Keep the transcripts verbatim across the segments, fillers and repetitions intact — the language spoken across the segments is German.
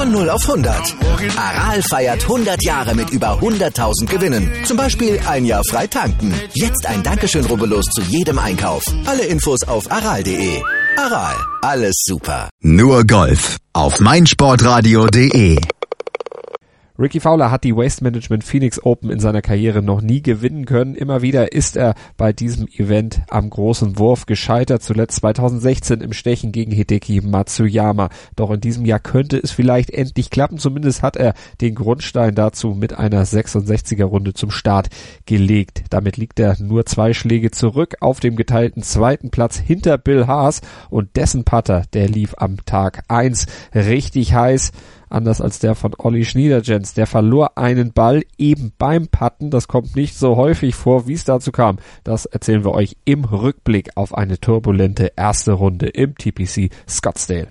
Von null auf hundert. Aral feiert hundert Jahre mit über hunderttausend Gewinnen. Zum Beispiel ein Jahr frei tanken. Jetzt ein Dankeschön, rubbellos zu jedem Einkauf. Alle Infos auf aral punkt de. Aral, alles super. Nur Golf auf meinsportradio punkt de. Rickie Fowler hat die Waste Management Phoenix Open in seiner Karriere noch nie gewinnen können. Immer wieder ist er bei diesem Event am großen Wurf gescheitert, zuletzt zweitausendsechzehn im Stechen gegen Hideki Matsuyama. Doch in diesem Jahr könnte es vielleicht endlich klappen. Zumindest hat er den Grundstein dazu mit einer sechsundsechziger Runde zum Start gelegt. Damit liegt er nur zwei Schläge zurück auf dem geteilten zweiten Platz hinter Bill Haas, und dessen Putter, der lief am Tag eins richtig heiß. Anders als der von Ollie Schniederjans. Der verlor einen Ball eben beim Putten. Das kommt nicht so häufig vor. Wie es dazu kam, das erzählen wir euch im Rückblick auf eine turbulente erste Runde im T P C Scottsdale.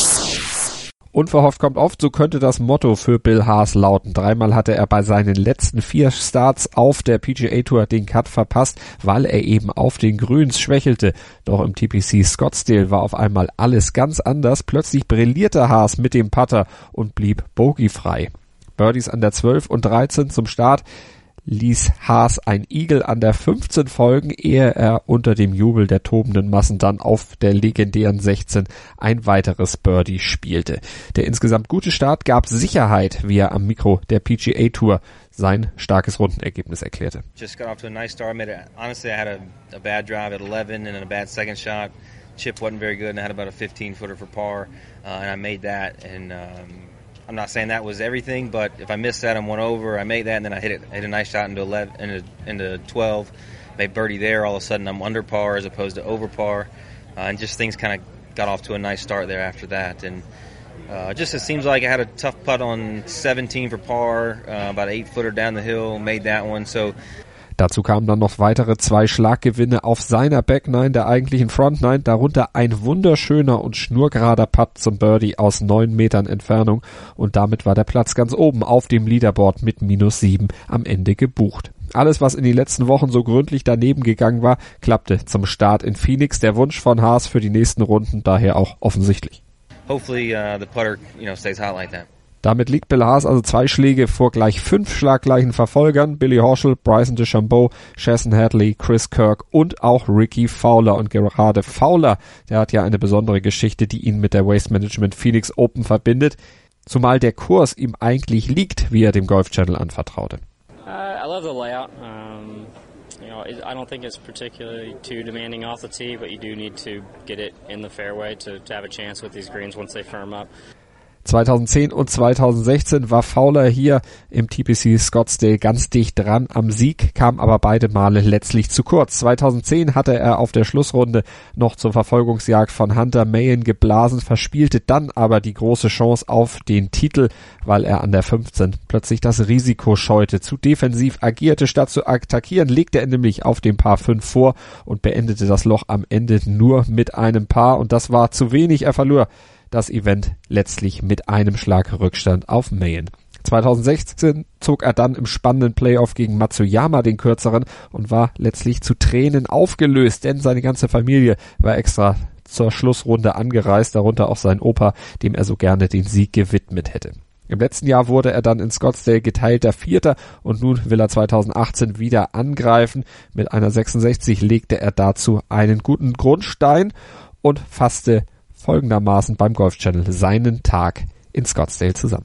Unverhofft kommt oft, so könnte das Motto für Bill Haas lauten. Dreimal hatte er bei seinen letzten vier Starts auf der P G A Tour den Cut verpasst, weil er eben auf den Grüns schwächelte. Doch im T P C Scottsdale war auf einmal alles ganz anders. Plötzlich brillierte Haas mit dem Putter und blieb bogiefrei. Birdies an der zwölf und dreizehn zum Start ließ Haas ein Eagle an der fünfzehn folgen, ehe er unter dem Jubel der tobenden Massen dann auf der legendären sechzehn ein weiteres Birdie spielte. Der insgesamt gute Start gab Sicherheit, wie er am Mikro der P G A Tour sein starkes Rundenergebnis erklärte. Just got off to a nice start. Made a, honestly, I had a, a bad drive at eleven and then a bad second shot. Chip wasn't very good and I had about a fifteen footer for par, uh, and I made that. And um, I'm not saying that was everything, but if I missed that, I'm one over. I made that, and then I hit it, hit a nice shot into eleven, into, into twelve. Made birdie there. All of a sudden, I'm under par as opposed to over par, uh, and just things kind of got off to a nice start there after that. And uh, just it seems like I had a tough putt on seventeen for par, uh, about an eight footer down the hill. Made that one. So. Dazu kamen dann noch weitere zwei Schlaggewinne auf seiner Back Nine, der eigentlichen Front Nine, darunter ein wunderschöner und schnurgerader Putt zum Birdie aus neun Metern Entfernung, und damit war der Platz ganz oben auf dem Leaderboard mit minus sieben am Ende gebucht. Alles, was in den letzten Wochen so gründlich daneben gegangen war, klappte zum Start in Phoenix. Der Wunsch von Haas für die nächsten Runden daher auch offensichtlich. Hopefully uh, the putter, you know, stays hot like that. Damit liegt Bill Haas also zwei Schläge vor gleich fünf schlaggleichen Verfolgern: Billy Horschel, Bryson DeChambeau, Chesson Hadley, Chris Kirk und auch Rickie Fowler. Und gerade Fowler, der hat ja eine besondere Geschichte, die ihn mit der Waste Management Phoenix Open verbindet, zumal der Kurs ihm eigentlich liegt, wie er dem Golf Channel anvertraute. Uh, I love the layout. Um, you know, I don't think it's particularly too demanding off the tee, but you do need to get it in the fairway to, to have a chance with these greens once they firm up. zweitausendzehn und zweitausendsechzehn war Fowler hier im T P C Scottsdale ganz dicht dran am Sieg, kam aber beide Male letztlich zu kurz. zweitausendzehn hatte er auf der Schlussrunde noch zur Verfolgungsjagd von Hunter Mayen geblasen, verspielte dann aber die große Chance auf den Titel, weil er an der fünfzehn plötzlich das Risiko scheute, zu defensiv agierte. Statt zu attackieren, legte er nämlich auf dem Par fünf vor und beendete das Loch am Ende nur mit einem Par, und das war zu wenig. Er verlor das Event letztlich mit einem Schlag Rückstand auf Mayen. zweitausendsechzehn zog er dann im spannenden Playoff gegen Matsuyama den kürzeren und war letztlich zu Tränen aufgelöst, denn seine ganze Familie war extra zur Schlussrunde angereist, darunter auch sein Opa, dem er so gerne den Sieg gewidmet hätte. Im letzten Jahr wurde er dann in Scottsdale geteilter Vierter und nun will er zweitausendachtzehn wieder angreifen. Mit einer sechsundsechzig legte er dazu einen guten Grundstein und fasste folgendermaßen beim Golf Channel seinen Tag in Scottsdale zusammen.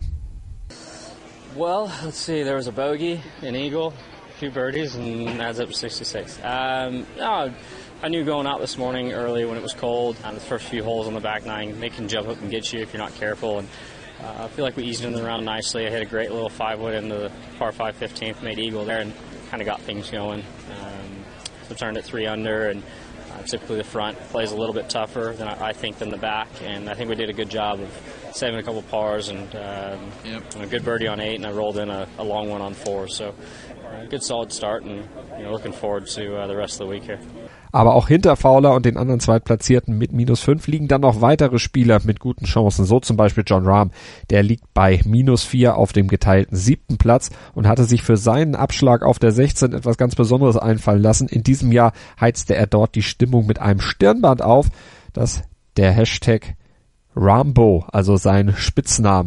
Well, let's see, there was a bogey, an eagle, a few birdies, and adds up to sixty-six. Um, no, I knew going out this morning early when it was cold, and the first few holes on the back nine, they can jump up and get you if you're not careful. And uh, I feel like we eased in the round nicely. I hit a great little five wood into the par five fifteenth, made eagle there, and kind of got things going. Um, so turned it three under, and uh, typically the front plays a little bit tougher than I, I think than the back, and I think we did a good job of saving a couple pars and um, yep. a good birdie on eight, and I rolled in a, a long one on four. So uh, good solid start, and you know, looking forward to uh, the rest of the week here. Aber auch hinter Fowler und den anderen Zweitplatzierten mit minus fünf liegen dann noch weitere Spieler mit guten Chancen. So zum Beispiel Jon Rahm, der liegt bei minus vier auf dem geteilten siebten Platz und hatte sich für seinen Abschlag auf der sechzehn etwas ganz Besonderes einfallen lassen. In diesem Jahr heizte er dort die Stimmung mit einem Stirnband auf, das der Hashtag Rambo, also sein Spitznamen,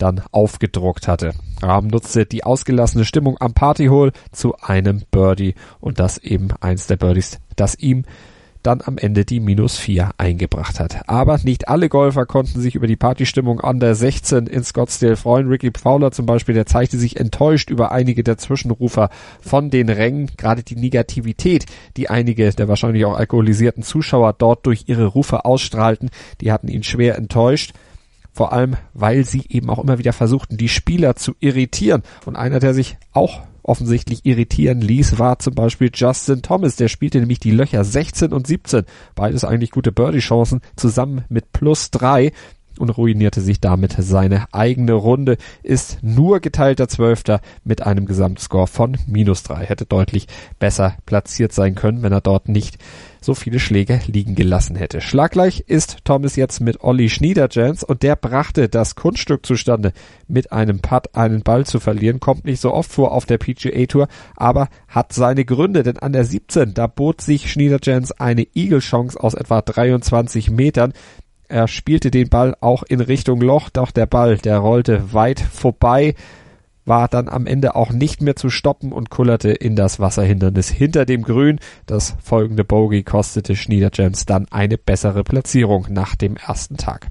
dann aufgedruckt hatte. Rahm nutzte die ausgelassene Stimmung am Partyhole zu einem Birdie und das eben eins der Birdies, das ihm dann am Ende die minus vier eingebracht hat. Aber nicht alle Golfer konnten sich über die Partystimmung an der sechzehn in Scottsdale freuen. Ricky Fowler zum Beispiel, der zeigte sich enttäuscht über einige der Zwischenrufer von den Rängen. Gerade die Negativität, die einige der wahrscheinlich auch alkoholisierten Zuschauer dort durch ihre Rufe ausstrahlten, die hatten ihn schwer enttäuscht. Vor allem, weil sie eben auch immer wieder versuchten, die Spieler zu irritieren. Und einer, der sich auch offensichtlich irritieren ließ, war zum Beispiel Justin Thomas. Der spielte nämlich die Löcher sechzehn und siebzehn. Beides eigentlich gute Birdie-Chancen, zusammen mit plus drei und ruinierte sich damit seine eigene Runde. Ist nur geteilter Zwölfter mit einem Gesamtscore von minus drei. Hätte deutlich besser platziert sein können, wenn er dort nicht so viele Schläge liegen gelassen hätte. Schlaggleich ist Thomas jetzt mit Ollie Schniederjans und der brachte das Kunststück zustande, mit einem Putt einen Ball zu verlieren. Kommt nicht so oft vor auf der P G A Tour, aber hat seine Gründe, denn an der siebzehn, da bot sich Schniederjans eine Eagle-Chance aus etwa dreiundzwanzig Metern. Er spielte den Ball auch in Richtung Loch, doch der Ball, der rollte weit vorbei, war dann am Ende auch nicht mehr zu stoppen und kullerte in das Wasserhindernis hinter dem Grün. Das folgende Bogey kostete Schniederjans dann eine bessere Platzierung nach dem ersten Tag.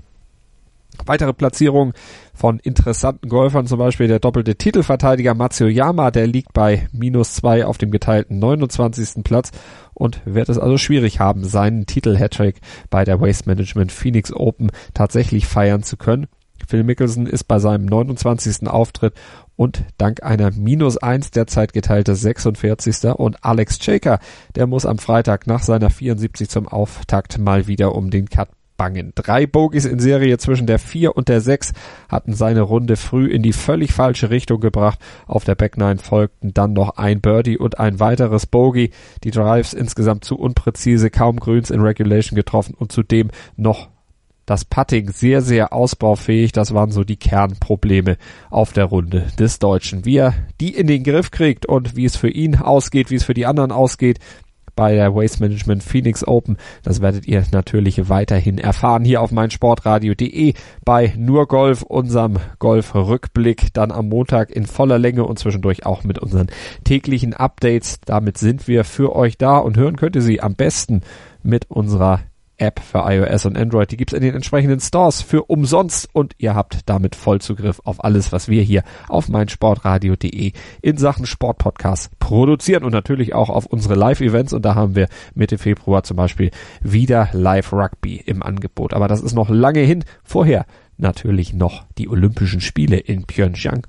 Weitere Platzierungen von interessanten Golfern, zum Beispiel der doppelte Titelverteidiger Matsuyama, der liegt bei minus zwei auf dem geteilten neunundzwanzigsten Platz und wird es also schwierig haben, seinen Titel-Hattrick bei der Waste Management Phoenix Open tatsächlich feiern zu können. Phil Mickelson ist bei seinem neunundzwanzigsten Auftritt und dank einer minus eins derzeit geteilte sechsundvierzigsten und Alex Shaker, der muss am Freitag nach seiner vierundsiebzig zum Auftakt mal wieder um den Cut bangen. Drei Bogies in Serie zwischen der vier und der sechs hatten seine Runde früh in die völlig falsche Richtung gebracht. Auf der Back Nine folgten dann noch ein Birdie und ein weiteres Bogey. Die Drives insgesamt zu unpräzise, kaum Grüns in Regulation getroffen und zudem noch das Putting sehr, sehr ausbaufähig. Das waren so die Kernprobleme auf der Runde des Deutschen. Wie er die in den Griff kriegt und wie es für ihn ausgeht, wie es für die anderen ausgeht bei der Waste Management Phoenix Open, das werdet ihr natürlich weiterhin erfahren hier auf meinsportradio punkt de bei Nur Golf, unserem Golf-Rückblick, dann am Montag in voller Länge und zwischendurch auch mit unseren täglichen Updates. Damit sind wir für euch da und hören könnt ihr sie am besten mit unserer App für iOS und Android. Die gibt's in den entsprechenden Stores für umsonst und ihr habt damit Vollzugriff auf alles, was wir hier auf meinsportradio punkt de in Sachen Sportpodcast produzieren und natürlich auch auf unsere Live-Events, und da haben wir Mitte Februar zum Beispiel wieder Live-Rugby im Angebot. Aber das ist noch lange hin. Vorher natürlich noch die Olympischen Spiele in Pyeongchang.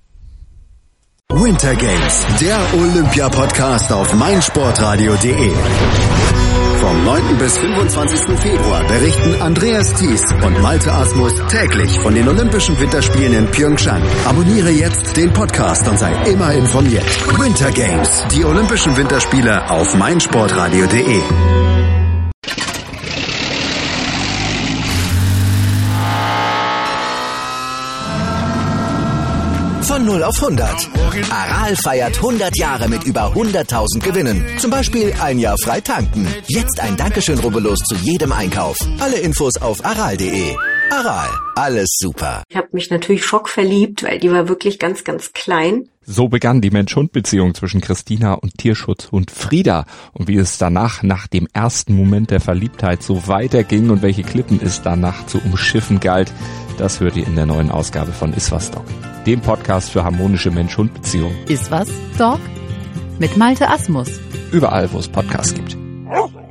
Winter Games, der Olympia-Podcast auf meinsportradio punkt de. Vom neunten bis fünfundzwanzigsten Februar berichten Andreas Thies und Malte Asmus täglich von den Olympischen Winterspielen in Pyeongchang. Abonniere jetzt den Podcast und sei immer informiert. Winter Games, die Olympischen Winterspiele auf meinsportradio punkt de. Von null auf hundert. Aral feiert hundert Jahre mit über hunderttausend Gewinnen. Zum Beispiel ein Jahr frei tanken. Jetzt ein Dankeschön, rubbellos zu jedem Einkauf. Alle Infos auf aral punkt de. Aral, alles super. Ich habe mich natürlich schockverliebt, weil die war wirklich ganz, ganz klein. So begann die Mensch-Hund-Beziehung zwischen Christina und Tierschutzhund Frieda. Und wie es danach, nach dem ersten Moment der Verliebtheit, so weiterging und welche Klippen es danach zu umschiffen galt, das hört ihr in der neuen Ausgabe von Iswas Dog, dem Podcast für harmonische Mensch-Hund-Beziehungen. Iswas Dog mit Malte Asmus. Überall, wo es Podcasts gibt.